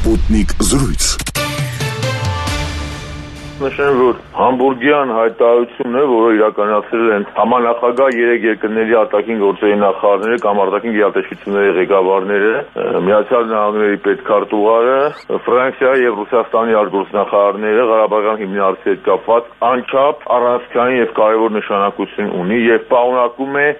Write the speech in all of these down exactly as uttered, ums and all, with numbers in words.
Sputnik զրույց։ Նշեմ, որ համբուրգյան հայտարարությունն է, որը իրականացրել են համանախագահ երեք երկրների արտաքին գործերի նախարարները կամ արտաքին գերատեսչությունների ղեկավարները, Միացյալ Նահանգների պետքարտուղարը, Ֆրանսիայի եւ Ռուսաստանի արտգործնախարարները Ղարաբաղյան հիմնարարքի հետ կապված անչափ առանցքային եւ կարեւոր նշանակություն ունի եւ պարունակում է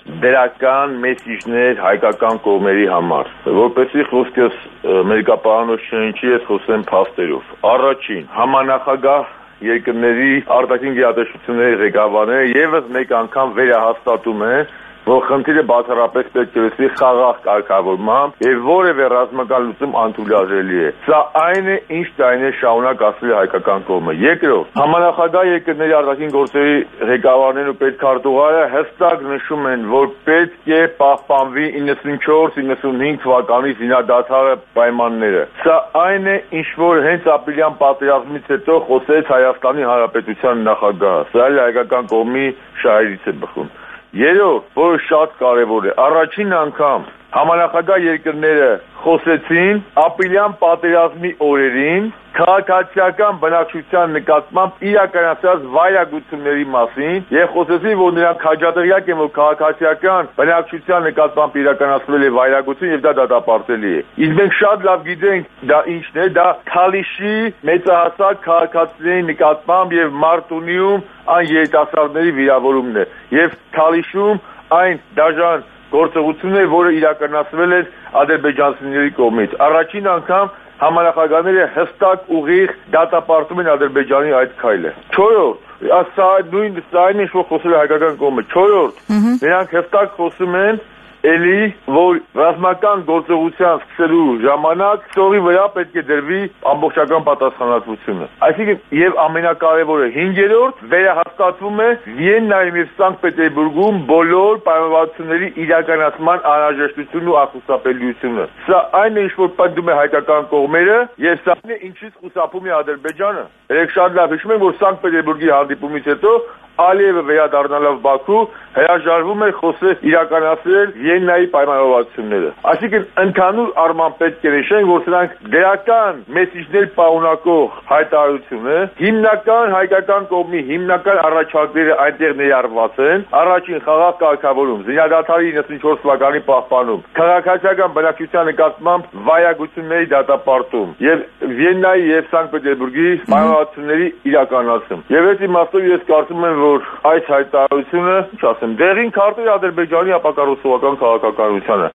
դրական մեսիջներ հայկական կողմերի համար, որպեսզի խոսքս մերկապարանոց չընչի, ես խոսեմ փաստերով։ Առաջին, համանախագահ երկրների արտաքին գերատեսչությունների ղեկավարները եւս մեկ անգամ վերահաստատում են, որ խնդիրը բացառապես պետք է լուծվի խաղաղ կարգավորմամբ եւ որևէ ռազմական լուծում անթույլատրելի է։ Սա այն է, ինչ տարիներ շարունակ ասել է հայկական կողմը։ Երկրորդ, համանախագահ երկրների արտաքին գործերի ղեկավարներն ու պետքարտուղարը հստակ նշում են, որ պետք է պահպանվի իննսունչորս իննսունհինգ թվականի զինադադարը պայմանները։ Սա այն է, ինչ որ հենց ապրիլյան պատերազմից հետո խոսեց Հայաստանի Հանրապետության նախագահը։ Սա էլ հայկական կողմի շահերից է բխում։ Երրորդ, որը շատ կարևոր է, առաջին անգամ համանախագահ երկրները խոսեցին ապրիլյան պատերազմի օրերին քաղաքացիական բնակչության նկատմամբ իրականացած վայրագությունների մասին եւ խոսեցին, որ նրանք հաջատեղյակ են, որ քաղաքացիական բնակչության նկատմամբ իրականացվել է վայրագություն եւ դա դատապարտելի է։ Իսկ մենք շատ լավ գիտենք դա ինչն է, դա Թալիշի մեծահասակ քաղաքացիների նկատմամբ եւ Մարտունիում այն երիտասարդների վիրավորումն է եւ Թալիշում այն դաժան գործողություններ, որը իրականացվել է ադրբեջանցիների կողմից։ Առաջին անգամ համանախագահները հստակ ուղիղ դատապարտում են Ադրբեջանի այդ քայլը։ Չորրորդ, սա նույն սա այն ինչ որ խոսել է հայկական կողմը։ Չորրորդ, նրանք հստակ խոսում են էլի, որ ռազմական գործողության սկսելու ժամանակ ծովի վրա պետք է դրվի ամբողջական պատասխանատվությունը։ Այսինքն եւ ամենակարևորը հինգերորդ վերահաստատվում է Վիեննայում եւ Սանկտ Պետերբուրգում բոլոր պայմանավորությունների իրականացման անհրաժեշտությունն ու ախուսափելիությունը։ Սա այն է, ինչ որ պնդում է հայկական կողմերը եւ սա այն է, ինչից խուսափում է Ադրբեջանը։ Երեք շատ լավ հիշում ենք, որ Սանկտ Պետերբուրգի հանդիպումից հետո Ալիևը վերադառնալով Բաքու հրաժարվում է խոսել իրականացնել Վիեննայի պայմանավորվածությունները։ Այսինքն ընդհանուր առմամբ պետք է նշենք, որ սրանք դրական մեսիջներ պարունակող հայտարարություն է, հիմնական հայկական կողմի հիմնական առաջարկները այնտեղ ներառված են։ Առաջին խաղաղ կարգավորում, զինադադարի իննսունչորս թվականի պահպանում, քաղաքացիական բնակչության նկատմամբ վայրագությունների դատապարտում եւ Վիեննայի եւ Սանկտ Պետերբուրգի պայմանավորվածությունների իրականացում։ Եվ այդ իմաստով ես կարծում եմ, որ այս հայտարարությունը, ինչ ասեմ, դեղին քարտեր Ադրբեջանի ապակառուցողական քաղաքականությանը։